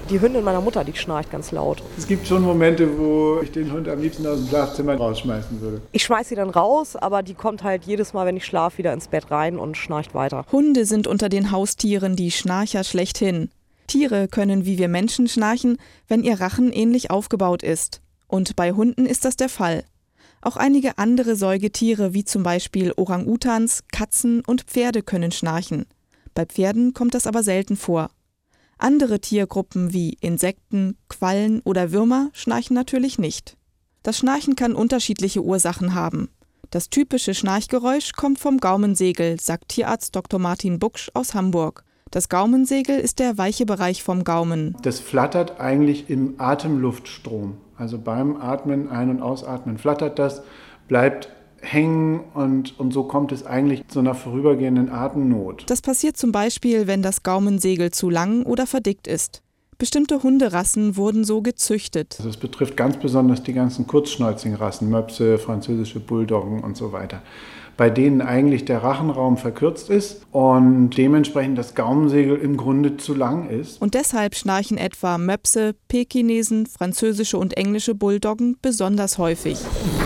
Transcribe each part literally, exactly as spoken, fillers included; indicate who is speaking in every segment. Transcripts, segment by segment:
Speaker 1: Die Hündin meiner Mutter, die schnarcht ganz laut.
Speaker 2: Es gibt schon Momente, wo ich den Hund am liebsten aus dem Schlafzimmer rausschmeißen würde.
Speaker 1: Ich schmeiß sie dann raus, aber die kommt halt jedes Mal, wenn ich schlafe, wieder ins Bett rein und schnarcht weiter.
Speaker 3: Hunde sind unter den Haustieren die Schnarcher schlechthin. Tiere können wie wir Menschen schnarchen, wenn ihr Rachen ähnlich aufgebaut ist. Und bei Hunden ist das der Fall. Auch einige andere Säugetiere, wie zum Beispiel Orang-Utans, Katzen und Pferde können schnarchen. Bei Pferden kommt das aber selten vor. Andere Tiergruppen wie Insekten, Quallen oder Würmer schnarchen natürlich nicht. Das Schnarchen kann unterschiedliche Ursachen haben. Das typische Schnarchgeräusch kommt vom Gaumensegel, sagt Tierarzt Doktor Martin Buksch aus Hamburg. Das Gaumensegel ist der weiche Bereich vom Gaumen.
Speaker 2: Das flattert eigentlich im Atemluftstrom. Also beim Atmen, Ein- und Ausatmen flattert das, bleibt hängen und, und so kommt es eigentlich zu einer vorübergehenden Atemnot.
Speaker 3: Das passiert zum Beispiel, wenn das Gaumensegel zu lang oder verdickt ist. Bestimmte Hunderassen wurden so gezüchtet.
Speaker 2: Also es betrifft ganz besonders die ganzen kurzschnäuzigen Rassen, Möpse, französische Bulldoggen und so weiter, bei denen eigentlich der Rachenraum verkürzt ist und dementsprechend das Gaumensegel im Grunde zu lang ist.
Speaker 3: Und deshalb schnarchen etwa Möpse, Pekinesen, französische und englische Bulldoggen besonders häufig.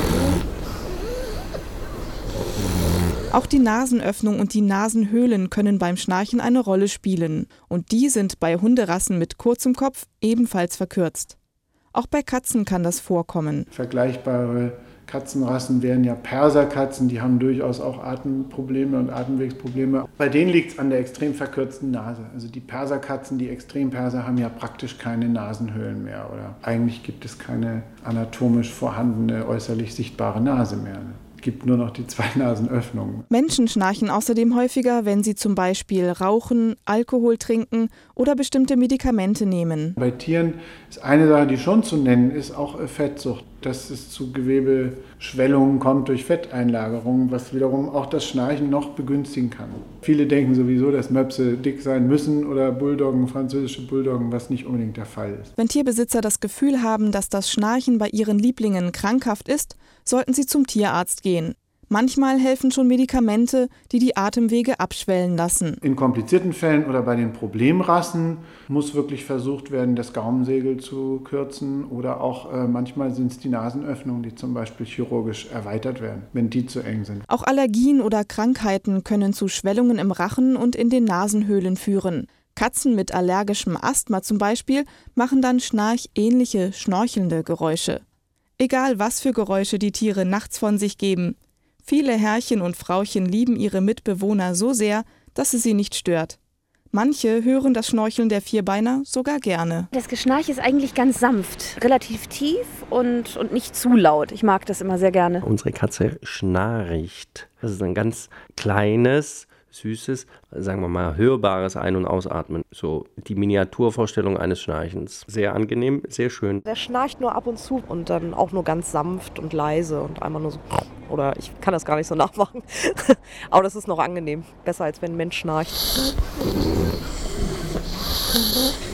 Speaker 3: Auch die Nasenöffnung und die Nasenhöhlen können beim Schnarchen eine Rolle spielen. Und die sind bei Hunderassen mit kurzem Kopf ebenfalls verkürzt. Auch bei Katzen kann das vorkommen.
Speaker 2: Vergleichbare Katzenrassen wären ja Perserkatzen, die haben durchaus auch Atemprobleme und Atemwegsprobleme. Bei denen liegt es an der extrem verkürzten Nase. Also die Perserkatzen, die Extremperser, haben ja praktisch keine Nasenhöhlen mehr. Oder eigentlich gibt es keine anatomisch vorhandene, äußerlich sichtbare Nase mehr. Es gibt nur noch die zwei Nasenöffnungen.
Speaker 3: Menschen schnarchen außerdem häufiger, wenn sie zum Beispiel rauchen, Alkohol trinken oder bestimmte Medikamente nehmen.
Speaker 2: Bei Tieren ist eine Sache, die schon zu nennen ist, auch Fettsucht. Dass es zu Gewebeschwellungen kommt durch Fetteinlagerungen, was wiederum auch das Schnarchen noch begünstigen kann. Viele denken sowieso, dass Möpse dick sein müssen oder Bulldoggen, französische Bulldoggen, was nicht unbedingt der Fall ist.
Speaker 3: Wenn Tierbesitzer das Gefühl haben, dass das Schnarchen bei ihren Lieblingen krankhaft ist, sollten sie zum Tierarzt gehen. Manchmal helfen schon Medikamente, die die Atemwege abschwellen lassen.
Speaker 2: In komplizierten Fällen oder bei den Problemrassen muss wirklich versucht werden, das Gaumensegel zu kürzen. Oder auch äh, manchmal sind es die Nasenöffnungen, die zum Beispiel chirurgisch erweitert werden, wenn die zu eng sind.
Speaker 3: Auch Allergien oder Krankheiten können zu Schwellungen im Rachen und in den Nasenhöhlen führen. Katzen mit allergischem Asthma zum Beispiel machen dann schnarchähnliche, schnorchelnde Geräusche. Egal was für Geräusche die Tiere nachts von sich geben. Viele Herrchen und Frauchen lieben ihre Mitbewohner so sehr, dass es sie nicht stört. Manche hören das Schnorcheln der Vierbeiner sogar gerne.
Speaker 4: Das Geschnarch ist eigentlich ganz sanft, relativ tief und, und nicht zu laut. Ich mag das immer sehr gerne.
Speaker 5: Unsere Katze schnarcht. Das ist ein ganz kleines, süßes, sagen wir mal, hörbares Ein- und Ausatmen. So die Miniaturvorstellung eines Schnarchens. Sehr angenehm, sehr schön.
Speaker 1: Der schnarcht nur ab und zu und dann auch nur ganz sanft und leise und einmal nur so. Oder ich kann das gar nicht so nachmachen. Aber das ist noch angenehm. Besser als wenn ein Mensch schnarcht.